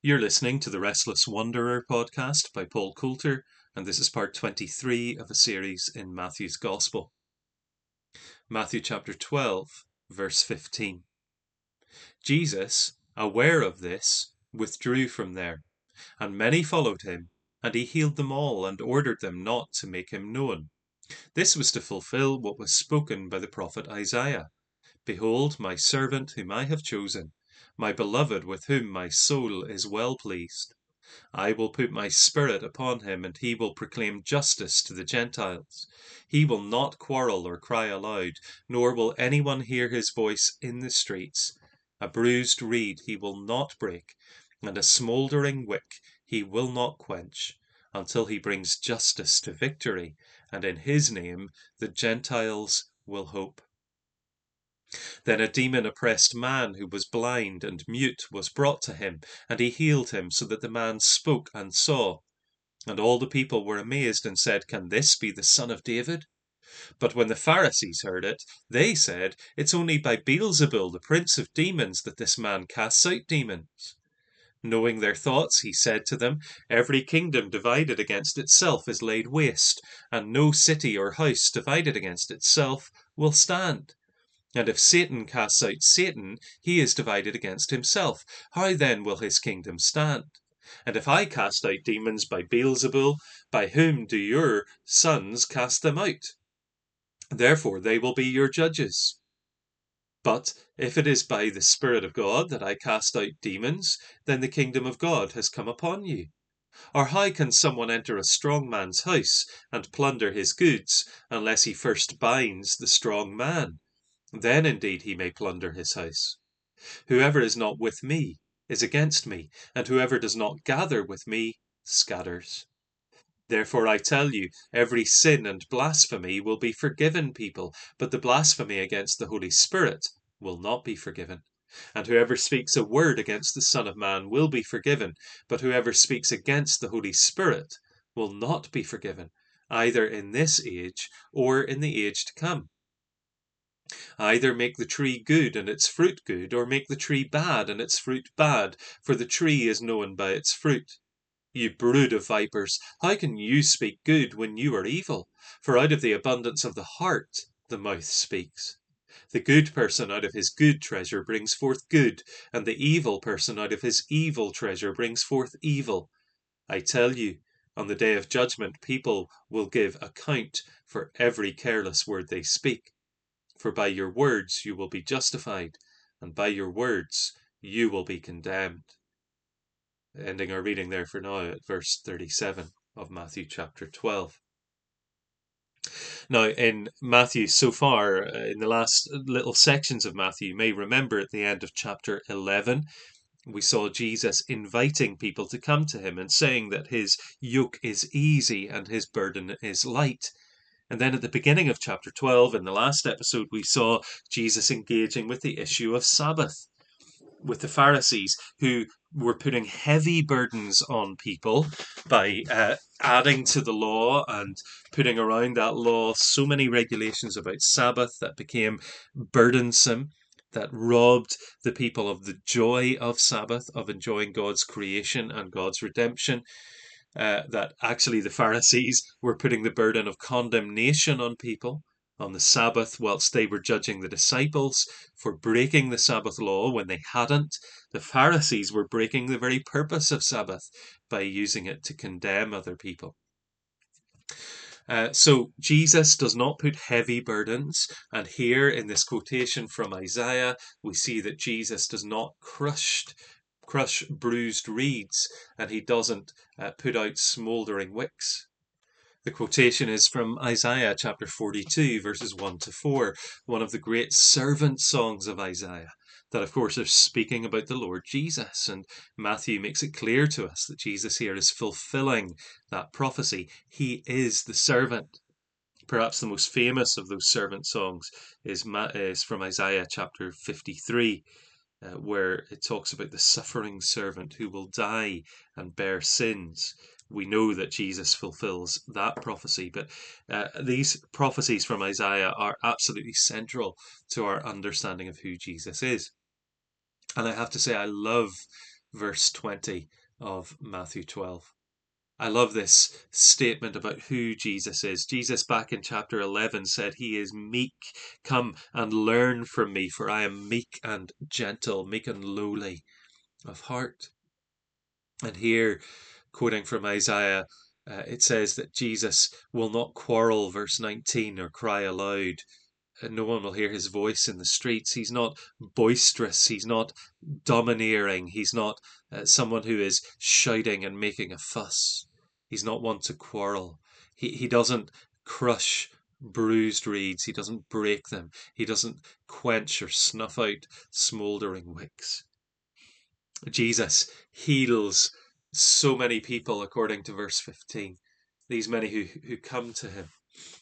You're listening to the Restless Wanderer podcast by Paul Coulter, and this is part 23 of a series in Matthew's Gospel. Matthew chapter 12, verse 15. Jesus, aware of this, withdrew from there, and many followed him, and he healed them all and ordered them not to make him known. This was to fulfill what was spoken by the prophet Isaiah. Behold, my servant whom I have chosen, my beloved with whom my soul is well pleased. I will put my spirit upon him, and he will proclaim justice to the Gentiles. He will not quarrel or cry aloud, nor will anyone hear his voice in the streets. A bruised reed he will not break, and a smouldering wick he will not quench, until he brings justice to victory, and in his name the Gentiles will hope. Then a demon-oppressed man who was blind and mute was brought to him, and he healed him, so that the man spoke and saw. And all the people were amazed and said, "Can this be the son of David?" But when the Pharisees heard it, they said, "It's only by Beelzebul, the prince of demons, that this man casts out demons." Knowing their thoughts, he said to them, "Every kingdom divided against itself is laid waste, and no city or house divided against itself will stand. And if Satan casts out Satan, he is divided against himself. How then will his kingdom stand? And if I cast out demons by Beelzebul, by whom do your sons cast them out? Therefore they will be your judges. But if it is by the Spirit of God that I cast out demons, then the kingdom of God has come upon you. Or how can someone enter a strong man's house and plunder his goods, unless he first binds the strong man? Then indeed he may plunder his house. Whoever is not with me is against me, and whoever does not gather with me scatters. Therefore I tell you, every sin and blasphemy will be forgiven people, but the blasphemy against the Holy Spirit will not be forgiven. And whoever speaks a word against the Son of Man will be forgiven, but whoever speaks against the Holy Spirit will not be forgiven, either in this age or in the age to come. Either make the tree good and its fruit good, or make the tree bad and its fruit bad, for the tree is known by its fruit. You brood of vipers, how can you speak good when you are evil? For out of the abundance of the heart the mouth speaks. The good person out of his good treasure brings forth good, and the evil person out of his evil treasure brings forth evil. I tell you, on the day of judgment people will give account for every careless word they speak. For by your words you will be justified, and by your words you will be condemned. Ending our reading there for now at verse 37 of Matthew chapter 12. Now, in Matthew so far, in the last little sections of Matthew, you may remember at the end of chapter 11, we saw Jesus inviting people to come to him and saying that his yoke is easy and his burden is light. And then at the beginning of chapter 12, in the last episode, we saw Jesus engaging with the issue of Sabbath, with the Pharisees who were putting heavy burdens on people by adding to the law and putting around that law so many regulations about Sabbath that became burdensome, that robbed the people of the joy of Sabbath, of enjoying God's creation and God's redemption. That actually the Pharisees were putting the burden of condemnation on people on the Sabbath, whilst they were judging the disciples for breaking the Sabbath law when they hadn't. The Pharisees were breaking the very purpose of Sabbath by using it to condemn other people. So Jesus does not put heavy burdens, and here in this quotation from Isaiah, we see that Jesus does not crush bruised reeds, and he doesn't put out smouldering wicks. The quotation is from Isaiah chapter 42, verses 1 to 4, one of the great servant songs of Isaiah, that of course are speaking about the Lord Jesus. And Matthew makes it clear to us that Jesus here is fulfilling that prophecy. He is the servant. Perhaps the most famous of those servant songs is from Isaiah chapter 53. Where it talks about the suffering servant who will die and bear sins. We know that Jesus fulfills that prophecy, but these prophecies from Isaiah are absolutely central to our understanding of who Jesus is. And I have to say, I love verse 20 of Matthew 12. I love this statement about who Jesus is. Jesus, back in chapter 11, said, He is meek. Come and learn from me, for I am meek and gentle, meek and lowly of heart. And here, quoting from Isaiah, it says that Jesus will not quarrel, verse 19, or cry aloud. No one will hear his voice in the streets. He's not boisterous. He's not domineering. He's not someone who is shouting and making a fuss. He's not one to quarrel. He doesn't crush bruised reeds. He doesn't break them. He doesn't quench or snuff out smouldering wicks. Jesus heals so many people, according to verse 15. These many who come to him.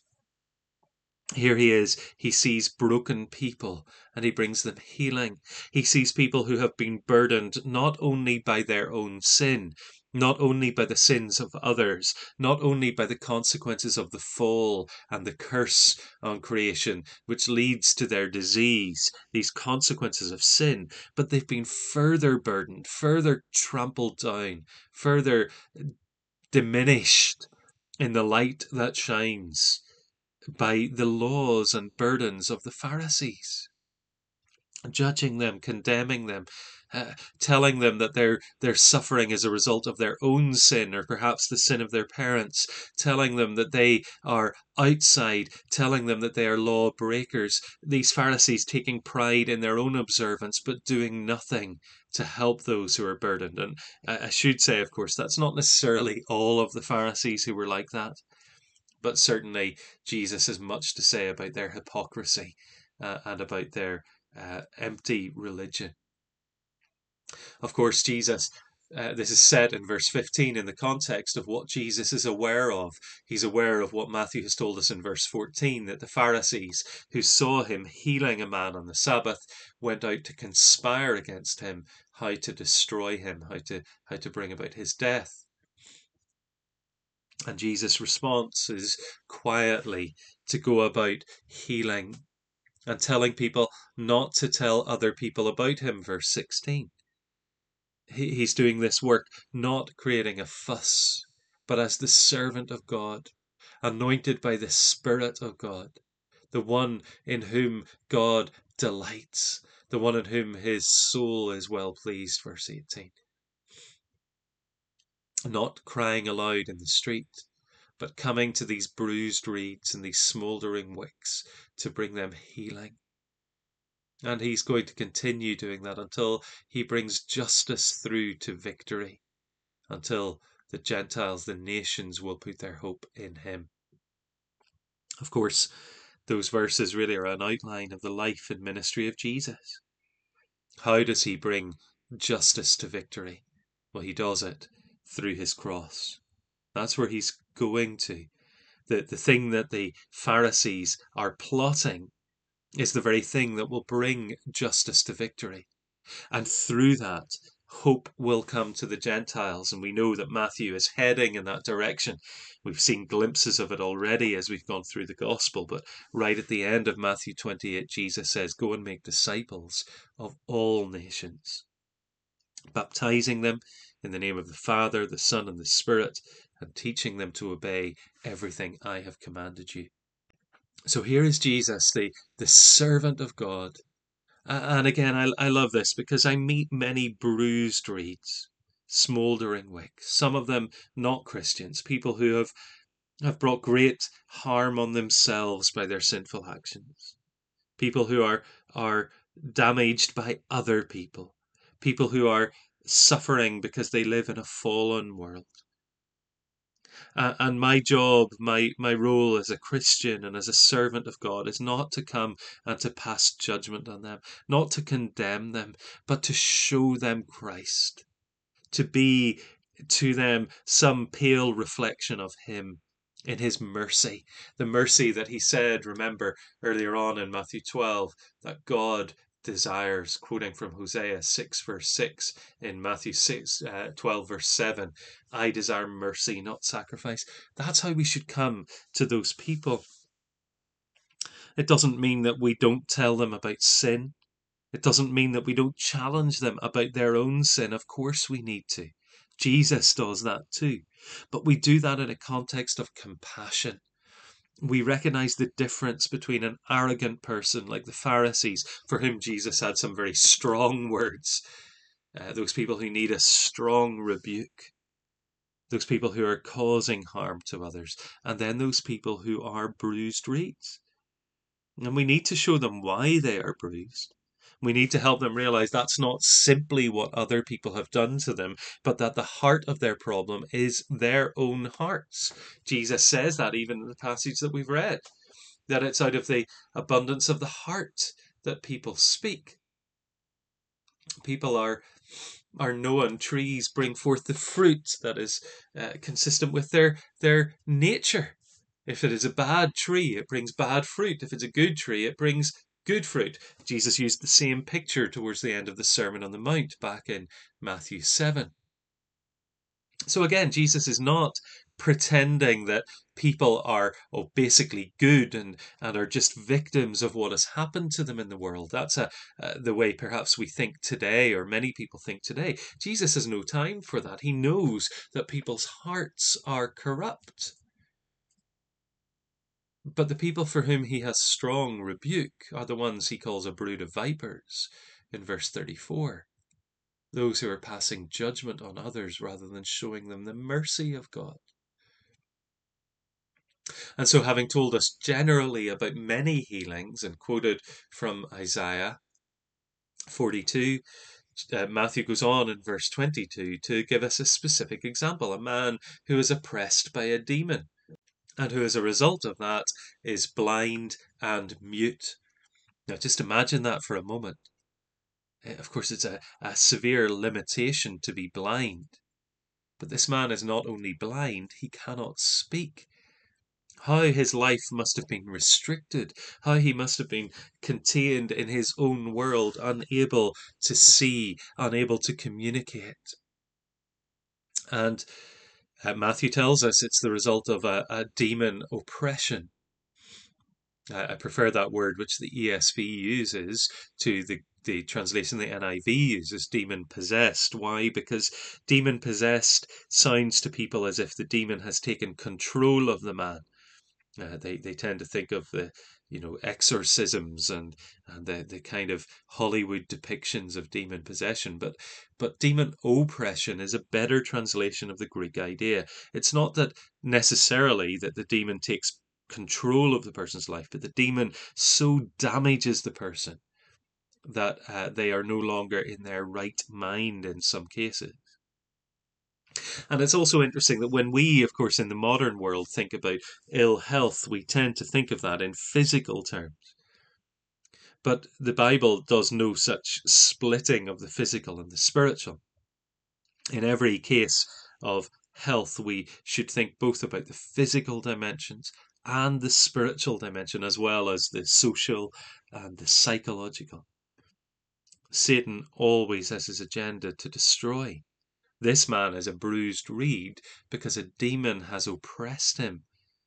Here he is, he sees broken people and he brings them healing. He sees people who have been burdened not only by their own sin, not only by the sins of others, not only by the consequences of the fall and the curse on creation, which leads to their disease, these consequences of sin, but they've been further burdened, further trampled down, further diminished in the light that shines by the laws and burdens of the Pharisees, judging them, condemning them, telling them that their suffering is a result of their own sin or perhaps the sin of their parents, telling them that they are outside, telling them that they are law breakers. These Pharisees taking pride in their own observance but doing nothing to help those who are burdened. And I should say, of course, that's not necessarily all of the Pharisees who were like that. But certainly Jesus has much to say about their hypocrisy and about their empty religion. Of course, Jesus, this is said in verse 15 in the context of what Jesus is aware of. He's aware of what Matthew has told us in verse 14, that the Pharisees who saw him healing a man on the Sabbath went out to conspire against him, how to destroy him, how to bring about his death. And Jesus' response is quietly to go about healing and telling people not to tell other people about him, verse 16. He's doing this work not creating a fuss, but as the servant of God, anointed by the Spirit of God, the one in whom God delights, the one in whom his soul is well pleased, verse 18. Not crying aloud in the street, but coming to these bruised reeds and these smouldering wicks to bring them healing. And he's going to continue doing that until he brings justice through to victory, until the Gentiles, the nations, will put their hope in him. Of course, those verses really are an outline of the life and ministry of Jesus. How does he bring justice to victory? Well, he does it through his cross. That's where he's going to. The thing that the Pharisees are plotting is the very thing that will bring justice to victory. And through that, hope will come to the Gentiles. And we know that Matthew is heading in that direction. We've seen glimpses of it already as we've gone through the gospel. But right at the end of Matthew 28, Jesus says, Go and make disciples of all nations, baptizing them in the name of the Father, the Son, and the Spirit, and teaching them to obey everything I have commanded you. So here is Jesus, the servant of God. And again, I love this because I meet many bruised reeds, smouldering wicks, some of them not Christians, people who have brought great harm on themselves by their sinful actions, people who are damaged by other people, people who are suffering because they live in a fallen world. And my job, my role as a Christian and as a servant of God is not to come and to pass judgment on them, not to condemn them, but to show them Christ, to be to them some pale reflection of him in his mercy, the mercy that he said, remember, earlier on in Matthew 12, that God desires, quoting from Hosea 6 verse 6 in Matthew 12 verse 7, I desire mercy, not sacrifice. That's how we should come to those people. It doesn't mean that we don't tell them about sin. It doesn't mean that we don't challenge them about their own sin. Of course we need to. Jesus does that too. But we do that in a context of compassion. We recognize the difference between an arrogant person like the Pharisees, for whom Jesus had some very strong words, those people who need a strong rebuke, those people who are causing harm to others, and then those people who are bruised reeds. And we need to show them why they are bruised. We need to help them realize that's not simply what other people have done to them, but that the heart of their problem is their own hearts. Jesus says that even in the passage that we've read, that it's out of the abundance of the heart that people speak. People are known. Trees bring forth the fruit that is consistent with their nature. If it is a bad tree, it brings bad fruit. If it's a good tree, it brings good fruit. Jesus used the same picture towards the end of the Sermon on the Mount back in Matthew 7. So again, Jesus is not pretending that people are basically good and are just victims of what has happened to them in the world. That's the way perhaps we think today, or many people think today. Jesus has no time for that. He knows that people's hearts are corrupt. But the people for whom he has strong rebuke are the ones he calls a brood of vipers in verse 34. Those who are passing judgment on others rather than showing them the mercy of God. And so, having told us generally about many healings and quoted from Isaiah 42, Matthew goes on in verse 22 to give us a specific example, a man who is oppressed by a demon, and who as a result of that is blind and mute. Now just imagine that for a moment. Of course, it's a severe limitation to be blind. But this man is not only blind, he cannot speak. How his life must have been restricted, how he must have been contained in his own world, unable to see, unable to communicate. And Matthew tells us it's the result of a demon oppression. I prefer that word which the ESV uses to the translation the NIV uses, demon possessed. Why? Because demon possessed sounds to people as if the demon has taken control of the man. They tend to think of the exorcisms and the kind of Hollywood depictions of demon possession, but demon oppression is a better translation of the Greek idea. It's not that necessarily that the demon takes control of the person's life, but the demon so damages the person that they are no longer in their right mind in some cases. And it's also interesting that when we, of course, in the modern world think about ill health, we tend to think of that in physical terms. But the Bible does no such splitting of the physical and the spiritual. In every case of health, we should think both about the physical dimensions and the spiritual dimension, as well as the social and the psychological. Satan always has his agenda to destroy. This man is a bruised reed because a demon has oppressed him.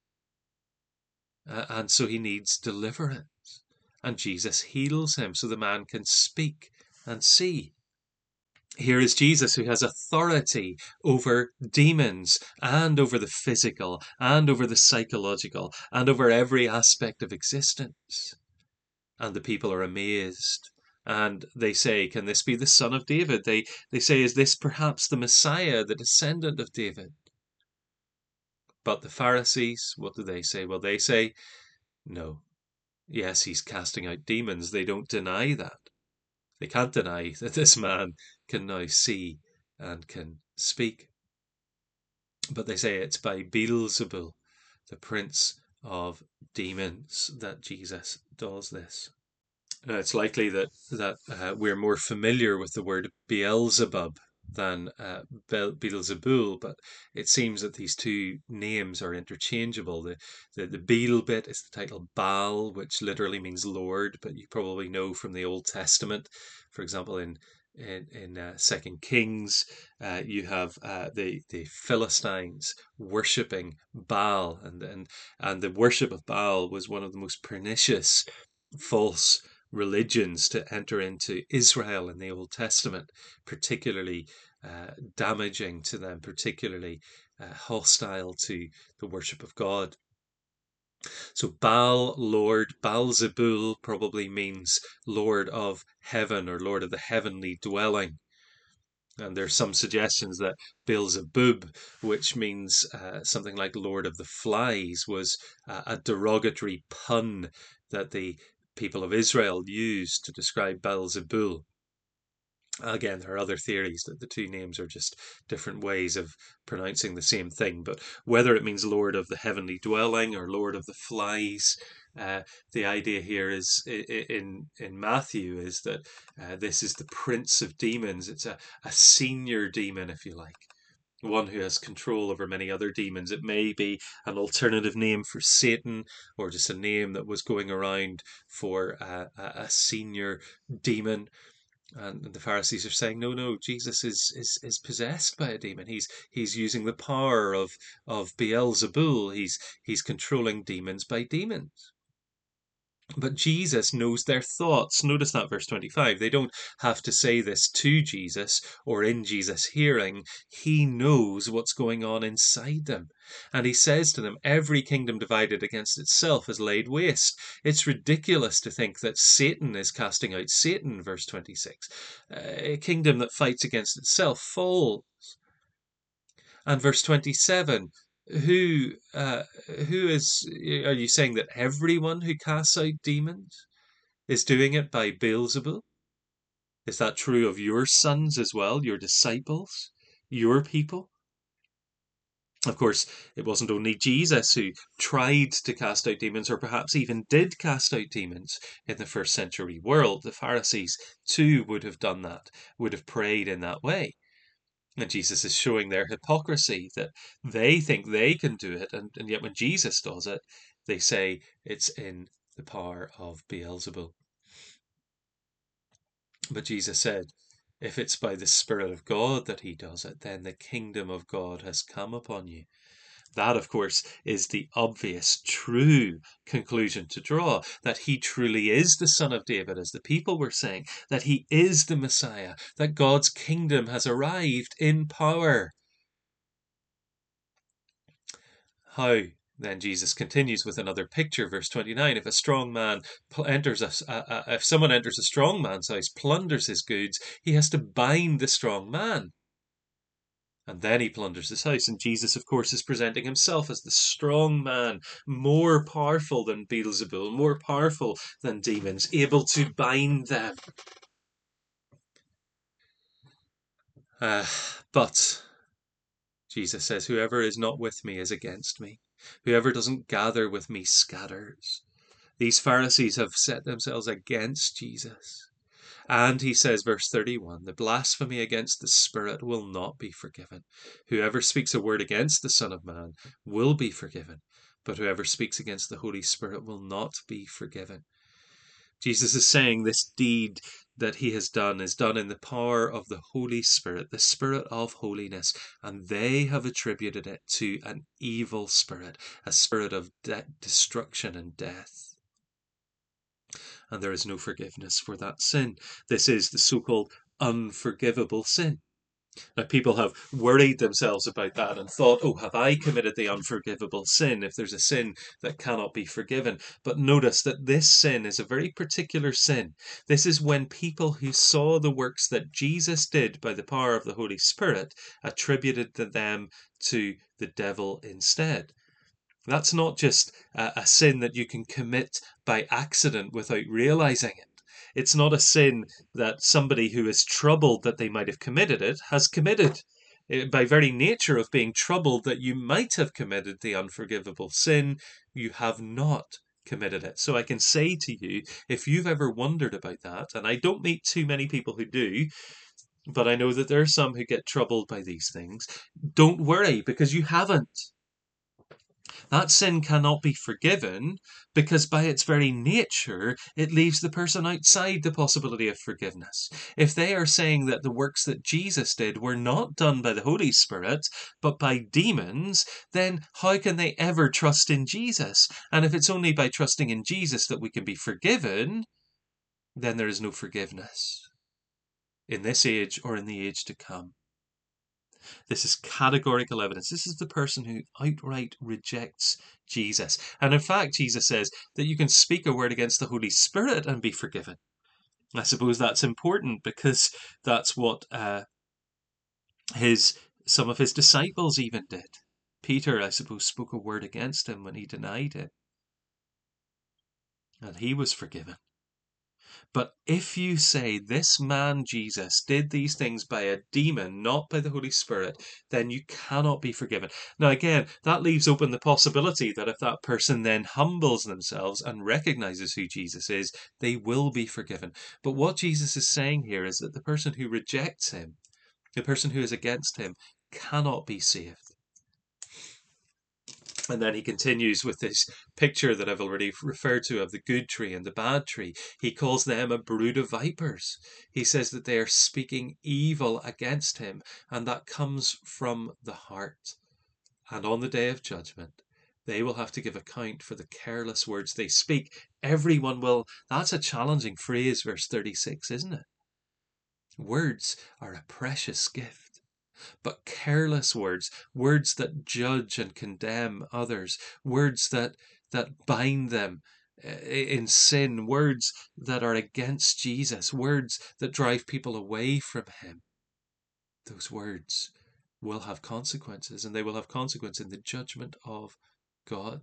And so he needs deliverance. And Jesus heals him so the man can speak and see. Here is Jesus who has authority over demons and over the physical and over the psychological and over every aspect of existence. And the people are amazed. And they say, can this be the son of David? They say, is this perhaps the Messiah, the descendant of David? But the Pharisees, what do they say? Well, they say, no. Yes, he's casting out demons. They don't deny that. They can't deny that this man can now see and can speak. But they say it's by Beelzebul, the prince of demons, that Jesus does this. It's likely that we're more familiar with the word Beelzebub than Beelzebul, but it seems that these two names are interchangeable. The Beel bit is the title Baal, which literally means Lord, but you probably know from the Old Testament, for example, in Second Kings, you have the Philistines worshipping Baal, and the worship of Baal was one of the most pernicious false religions to enter into Israel in the Old Testament, particularly damaging to them, particularly hostile to the worship of God. So Baal, Lord, Baal-zebul probably means Lord of heaven or Lord of the heavenly dwelling. And there's some suggestions that Beelzebub, which means something like Lord of the Flies, was a derogatory pun that the people of Israel used to describe Beelzebul. Again, there are other theories that the two names are just different ways of pronouncing the same thing, but whether it means Lord of the heavenly dwelling or Lord of the Flies, the idea here is in Matthew is that this is the prince of demons. It's a senior demon, if you like, one who has control over many other demons. It may be an alternative name for Satan, or just a name that was going around for a senior demon. And the Pharisees are saying, no, Jesus is possessed by a demon. He's using the power of Beelzebul. He's controlling demons by demons. But Jesus knows their thoughts. Notice that verse 25. They don't have to say this to Jesus or in Jesus' hearing. He knows what's going on inside them. And he says to them, every kingdom divided against itself is laid waste. It's ridiculous to think that Satan is casting out Satan, verse 26. A kingdom that fights against itself falls. And verse 27, who is, are you saying that everyone who casts out demons is doing it by Beelzebul? Is that true of your sons as well, your disciples, your people? Of course, it wasn't only Jesus who tried to cast out demons, or perhaps even did cast out demons in the first century world. The Pharisees too would have done that, would have prayed in that way. And Jesus is showing their hypocrisy, that they think they can do it, and yet when Jesus does it, they say it's in the power of Beelzebul. But Jesus said, if it's by the Spirit of God that he does it, then the kingdom of God has come upon you. That, of course, is the obvious, true conclusion to draw, that he truly is the Son of David, as the people were saying, that he is the Messiah, that God's kingdom has arrived in power. How? Then Jesus continues with another picture, verse 29. If a strong man if someone enters a strong man's house, plunders his goods, he has to bind the strong man. And then he plunders his house. And Jesus, of course, is presenting himself as the strong man, more powerful than Beelzebul, more powerful than demons, able to bind them. But Jesus says, whoever is not with me is against me. Whoever doesn't gather with me scatters. These Pharisees have set themselves against Jesus. And he says, verse 31, the blasphemy against the Spirit will not be forgiven. Whoever speaks a word against the Son of Man will be forgiven, but whoever speaks against the Holy Spirit will not be forgiven. Jesus is saying this deed that he has done is done in the power of the Holy Spirit, the Spirit of holiness, and they have attributed it to an evil spirit, a spirit of destruction and death. And there is no forgiveness for that sin. This is the so-called unforgivable sin. Now, people have worried themselves about that and thought, oh, have I committed the unforgivable sin, if there's a sin that cannot be forgiven? But notice that this sin is a very particular sin. This is when people who saw the works that Jesus did by the power of the Holy Spirit attributed them to the devil instead. That's not just a sin that you can commit by accident without realizing it. It's not a sin that somebody who is troubled that they might have committed it has committed. By very nature of being troubled that you might have committed the unforgivable sin, you have not committed it. So I can say to you, if you've ever wondered about that, and I don't meet too many people who do, but I know that there are some who get troubled by these things, don't worry, because you haven't. That sin cannot be forgiven because by its very nature, it leaves the person outside the possibility of forgiveness. If they are saying that the works that Jesus did were not done by the Holy Spirit, but by demons, then how can they ever trust in Jesus? And if it's only by trusting in Jesus that we can be forgiven, then there is no forgiveness in this age or in the age to come. This is categorical evidence. This is the person who outright rejects Jesus. And in fact, Jesus says that you can speak a word against the Holy Spirit and be forgiven. I suppose that's important because that's what some of his disciples even did. Peter, I suppose, spoke a word against him when he denied him, and he was forgiven. But if you say this man Jesus did these things by a demon, not by the Holy Spirit, then you cannot be forgiven. Now again, that leaves open the possibility that if that person then humbles themselves and recognizes who Jesus is, they will be forgiven. But what Jesus is saying here is that the person who rejects him, the person who is against him, cannot be saved. And then he continues with this picture that I've already referred to of the good tree and the bad tree. He calls them a brood of vipers. He says that they are speaking evil against him, and that comes from the heart. And on the day of judgment, they will have to give account for the careless words they speak. Everyone will. That's a challenging phrase, verse 36, isn't it? Words are a precious gift. But careless words, words that judge and condemn others, words that bind them in sin, words that are against Jesus, words that drive people away from him, those words will have consequences, and they will have consequence in the judgment of God.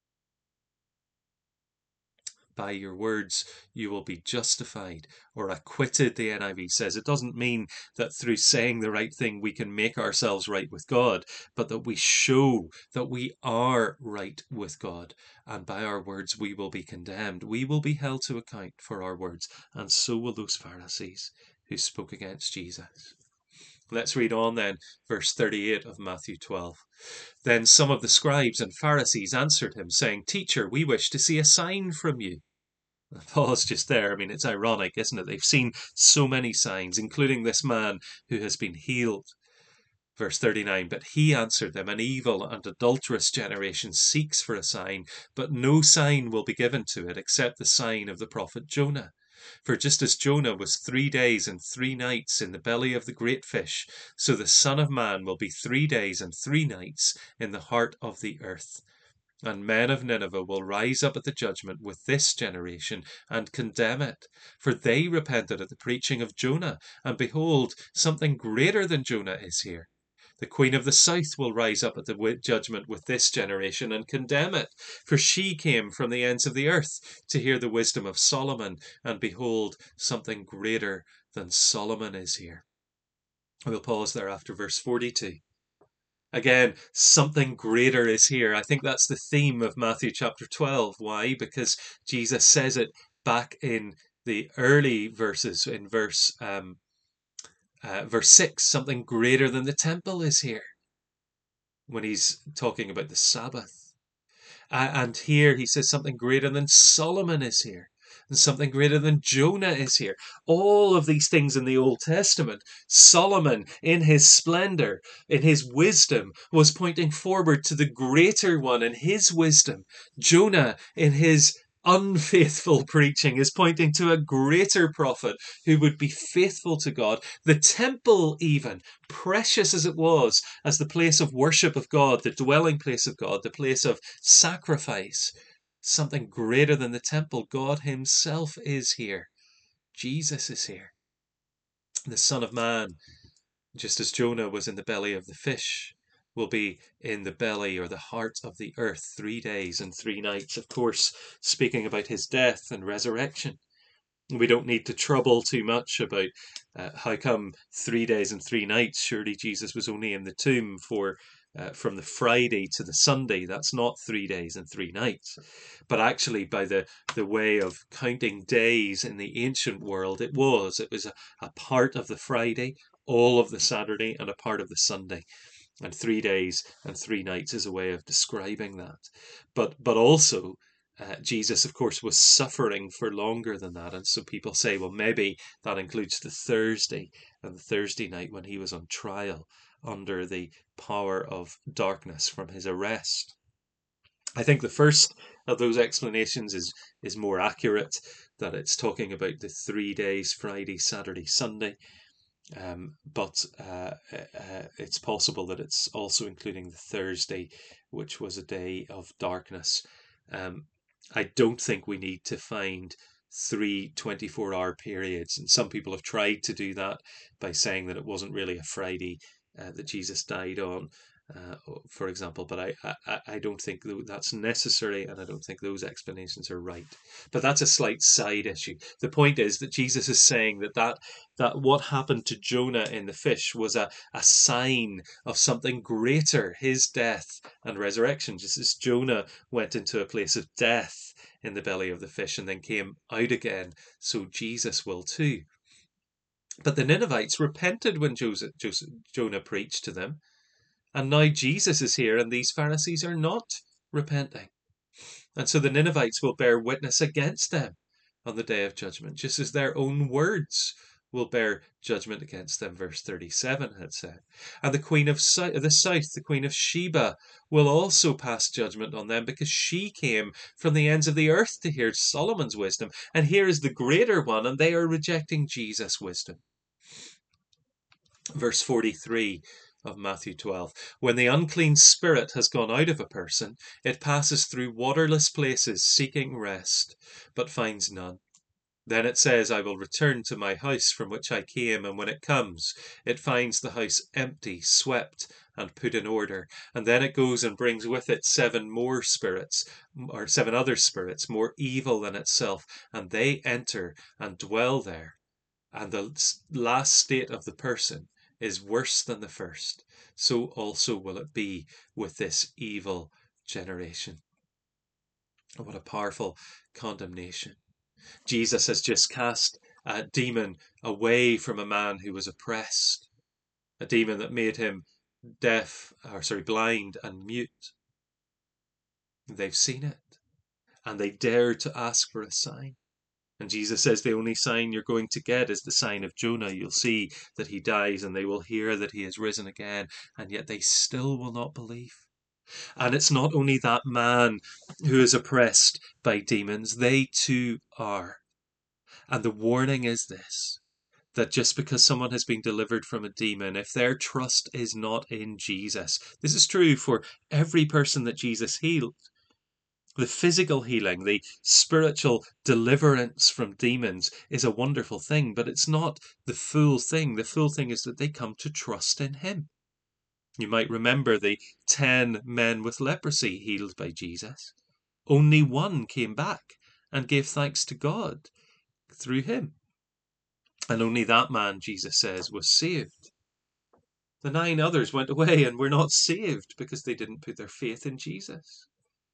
By your words you will be justified or acquitted, the NIV says. It doesn't mean that through saying the right thing we can make ourselves right with God, but that we show that we are right with God, and by our words we will be condemned. We will be held to account for our words, and so will those Pharisees who spoke against Jesus. Let's read on then, verse 38 of Matthew 12. Then some of the scribes and Pharisees answered him, saying, Teacher, we wish to see a sign from you. Pause just there. I mean, it's ironic, isn't it? They've seen so many signs, including this man who has been healed. Verse 39, but he answered them, an evil and adulterous generation seeks for a sign, but no sign will be given to it except the sign of the prophet Jonah. For just as Jonah was 3 days and 3 nights in the belly of the great fish, so the Son of Man will be 3 days and 3 nights in the heart of the earth. And men of Nineveh will rise up at the judgment with this generation and condemn it. For they repented at the preaching of Jonah, and behold, something greater than Jonah is here. The queen of the south will rise up at the judgment with this generation and condemn it. For she came from the ends of the earth to hear the wisdom of Solomon, and behold, something greater than Solomon is here. We'll pause there after verse 42. Again, something greater is here. I think that's the theme of Matthew chapter 12. Why? Because Jesus says it back in the early verses, in verse 6. Something greater than the temple is here, when he's talking about the Sabbath. And here he says something greater than Solomon is here. And something greater than Jonah is here. All of these things in the Old Testament, Solomon in his splendor, in his wisdom, was pointing forward to the greater one in his wisdom. Jonah in his unfaithful preaching is pointing to a greater prophet who would be faithful to God. The temple, even precious as it was as the place of worship of God, the dwelling place of God, the place of sacrifice, something greater than the temple. God himself is here. Jesus is here. The Son of Man, just as Jonah was in the belly of the fish, will be in the belly or the heart of the earth 3 days and 3 nights. Of course, speaking about his death and resurrection. We don't need to trouble too much about how come 3 days and 3 nights. Surely Jesus was only in the tomb for from the Friday to the Sunday. That's not 3 days and 3 nights. But actually, by the way of counting days in the ancient world, it was a part of the Friday, all of the Saturday, and a part of the Sunday. And 3 days and 3 nights is a way of describing that. But also, Jesus, of course, was suffering for longer than that. And so people say, well, maybe that includes the Thursday and the Thursday night when he was on trial under the power of darkness from his arrest. I think the first of those explanations is more accurate, that it's talking about the 3 days, Friday, Saturday, Sunday. But it's possible that it's also including the Thursday, which was a day of darkness. Um, I don't think we need to find three 24-hour periods. And some people have tried to do that by saying that it wasn't really a Friday that Jesus died on, for example. But I don't think that's necessary, and I don't think those explanations are right. But that's a slight side issue. The point is that Jesus is saying that what happened to Jonah in the fish was a sign of something greater, his death and resurrection. Just as Jonah went into a place of death in the belly of the fish and then came out again, so Jesus will too. But the Ninevites repented when Jonah preached to them, and now Jesus is here and these Pharisees are not repenting. And so the Ninevites will bear witness against them on the day of judgment, just as their own words will bear judgment against them, verse 37 had said. And the queen of the south, the queen of Sheba, will also pass judgment on them, because she came from the ends of the earth to hear Solomon's wisdom. And here is the greater one, and they are rejecting Jesus' wisdom. Verse 43 of Matthew 12. When the unclean spirit has gone out of a person, it passes through waterless places seeking rest, but finds none. Then it says, I will return to my house from which I came, and when it comes, it finds the house empty, swept, and put in order. And then it goes and brings with it 7 more spirits, or 7 other spirits, more evil than itself, and they enter and dwell there. And the last state of the person is worse than the first. So also will it be with this evil generation. What a powerful condemnation. Jesus has just cast a demon away from a man who was oppressed, a demon that made him blind and mute. They've seen it, and they dare to ask for a sign. And Jesus says the only sign you're going to get is the sign of Jonah. You'll see that he dies, and they will hear that he has risen again, and yet they still will not believe. And it's not only that man who is oppressed by demons, they too are. And the warning is this, that just because someone has been delivered from a demon, if their trust is not in Jesus, this is true for every person that Jesus healed. The physical healing, the spiritual deliverance from demons is a wonderful thing, but it's not the full thing. The full thing is that they come to trust in him. You might remember the 10 men with leprosy healed by Jesus. Only one came back and gave thanks to God through him. And only that man, Jesus says, was saved. The 9 others went away and were not saved because they didn't put their faith in Jesus.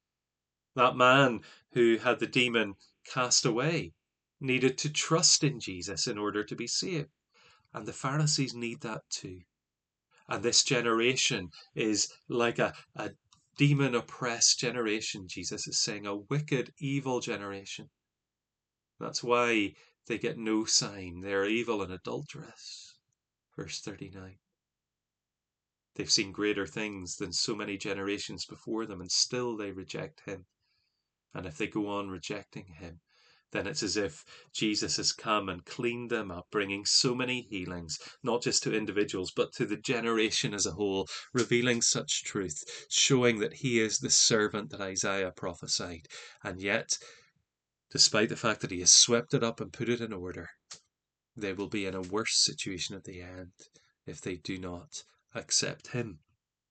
That man who had the demon cast away needed to trust in Jesus in order to be saved. And the Pharisees need that too. And this generation is like a demon-oppressed generation, Jesus is saying, a wicked, evil generation. That's why they get no sign. They are evil and adulterous. Verse 39. They've seen greater things than so many generations before them, and still they reject him. And if they go on rejecting him, then it's as if Jesus has come and cleaned them up, bringing so many healings, not just to individuals, but to the generation as a whole, revealing such truth, showing that he is the servant that Isaiah prophesied. And yet, despite the fact that he has swept it up and put it in order, they will be in a worse situation at the end if they do not accept him.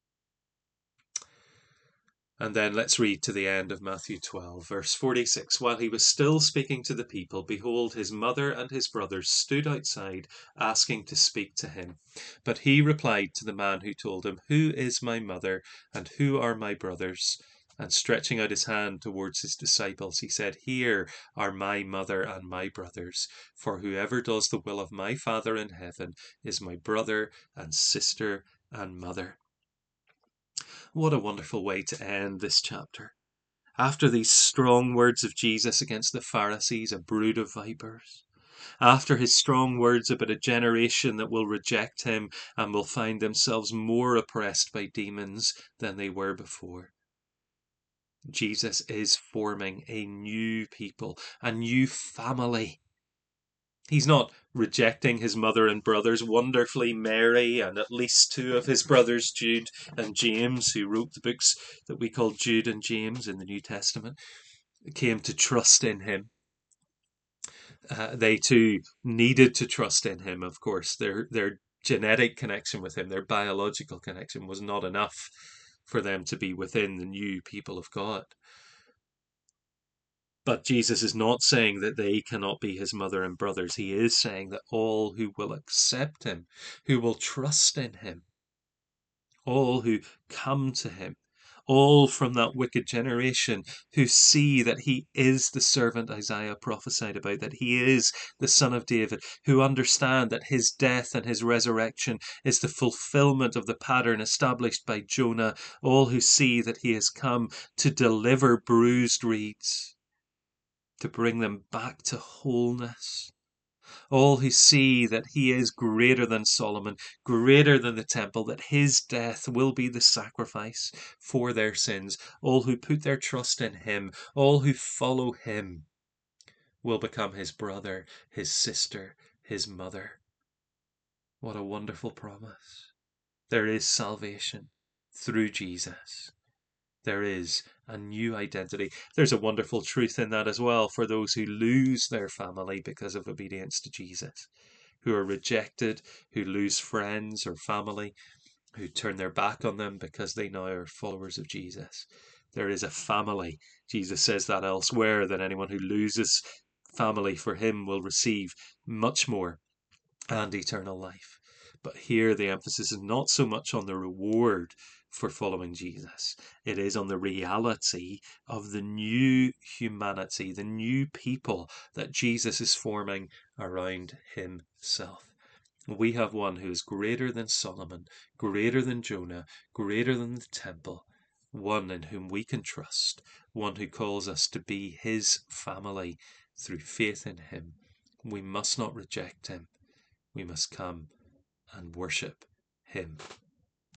And then let's read to the end of Matthew 12, verse 46. While he was still speaking to the people, behold, his mother and his brothers stood outside, asking to speak to him. But he replied to the man who told him, Who is my mother, and who are my brothers? And stretching out his hand towards his disciples, he said, Here are my mother and my brothers. For whoever does the will of my Father in heaven is my brother and sister and mother. What a wonderful way to end this chapter. After these strong words of Jesus against the Pharisees, a brood of vipers, after his strong words about a generation that will reject him and will find themselves more oppressed by demons than they were before, Jesus is forming a new people, a new family. He's not rejecting his mother and brothers. Wonderfully, Mary and at least two of his brothers, Jude and James, who wrote the books that we call Jude and James in the New Testament, came to trust in him. They too needed to trust in him, of course. Their genetic connection with him, their biological connection, was not enough for them to be within the new people of God. But Jesus is not saying that they cannot be his mother and brothers. He is saying that all who will accept him, who will trust in him, all who come to him, all from that wicked generation who see that he is the servant Isaiah prophesied about, that he is the Son of David, who understand that his death and his resurrection is the fulfillment of the pattern established by Jonah, all who see that he has come to deliver bruised reeds, to bring them back to wholeness. All who see that he is greater than Solomon, greater than the temple, that his death will be the sacrifice for their sins. All who put their trust in him, all who follow him, will become his brother, his sister, his mother. What a wonderful promise. There is salvation through Jesus. There is a new identity. There's a wonderful truth in that as well for those who lose their family because of obedience to Jesus, who are rejected, who lose friends or family, who turn their back on them because they now are followers of Jesus. There is a family. Jesus says that elsewhere, that anyone who loses family for him will receive much more and eternal life. But here the emphasis is not so much on the reward for following Jesus. It is on the reality of the new humanity, the new people that Jesus is forming around himself. We have one who is greater than Solomon, greater than Jonah, greater than the temple, one in whom we can trust, one who calls us to be his family through faith in him. We must not reject him. We must come and worship him.